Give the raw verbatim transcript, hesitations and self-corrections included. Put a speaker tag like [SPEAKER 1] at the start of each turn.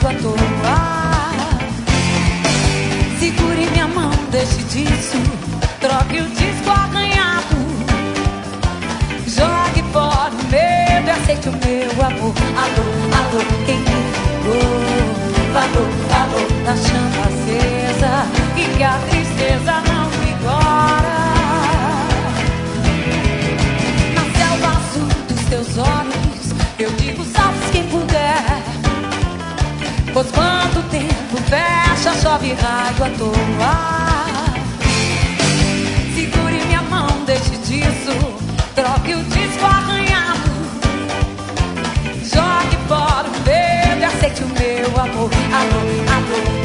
[SPEAKER 1] raiva à toa. Segure minha mão, deixe disso. Troque o disco arranhado. Jogue fora o medo e aceite o meu amor. Alô, alô, quem me ligou? Falou, falou da chama acesa e que a tristeza não vigora. Na selva azul dos teus olhos eu digo salve quem puder. Pois quando o tempo fecha, chove raio à toa. Segure minha mão, deixe disso. Troque o disco arranhado. Jogue fora o medo e aceite o meu amor. Alô, alô.